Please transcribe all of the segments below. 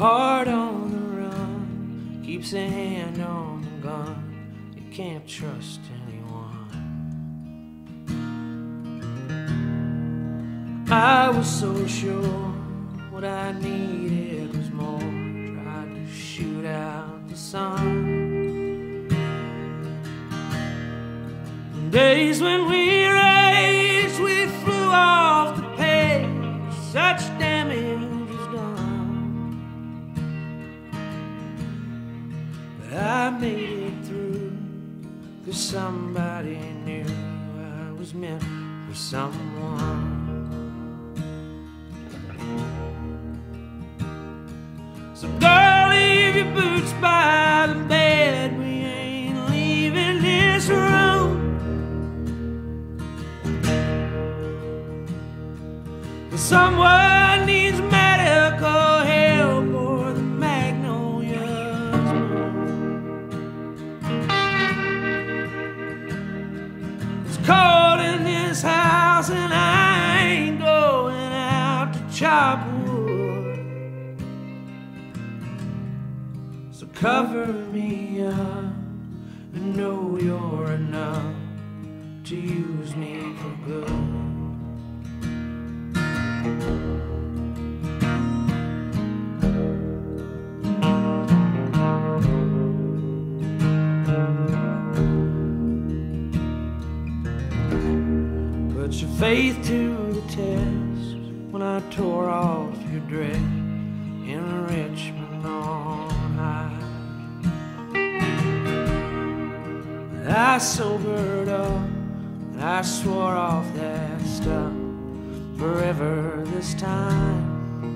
heart on the run, keeps a hand on the gun. You can't trust anyone. I was so sure what I needed was more. Tried to shoot out the sun. Days when we raced, we flew off the page. Such damage was done, but I made it through, 'cause somebody knew I was meant for someone. So girl, leave your boots by the bed. We ain't leaving this room. Someone needs medical help, or the magnolias bloom. It's cold in this house, and I ain't going out to chop wood. So cover me up and know you're enough to use me for good. Put your faith to the test when I tore off your dress in Richmond on high. I sobered up and I swore off that stuff forever this time.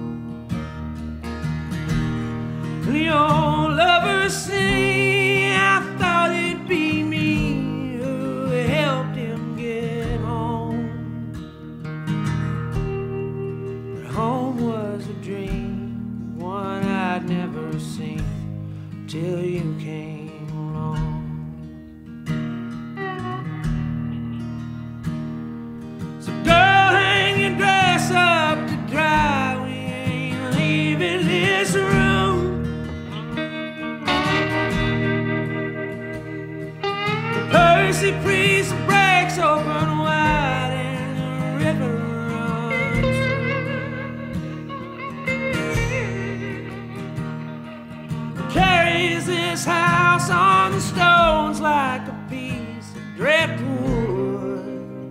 The old lovers sing, I thought it'd be me who helped him get home. But home was a dream, one I'd never seen till you came along. So girl, hang your dress up to dry. We ain't leaving this room. Percy Priest breaks open wide and the river runs through. Carries this house on the stones like a piece of driftwood.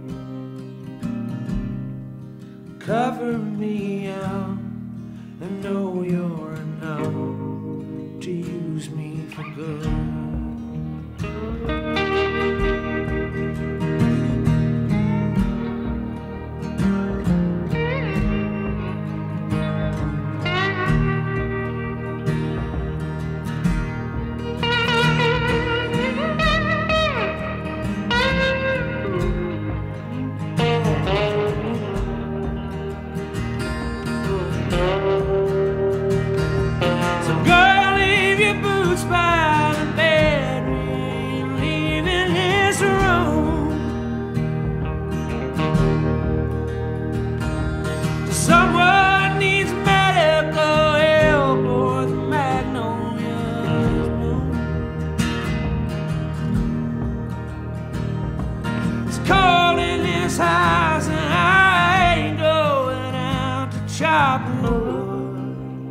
Cover me up and know you're enough to use me for good. Someone needs medical help, or the magnolias bloom. It's cold in this house, and I ain't going out to chop wood.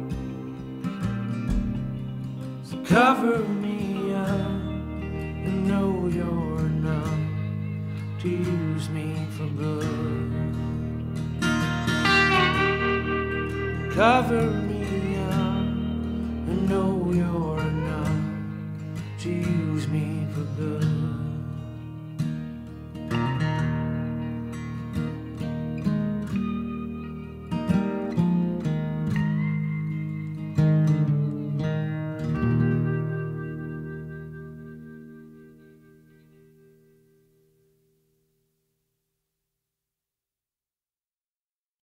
So cover me up and know you're enough to use me for good. Cover me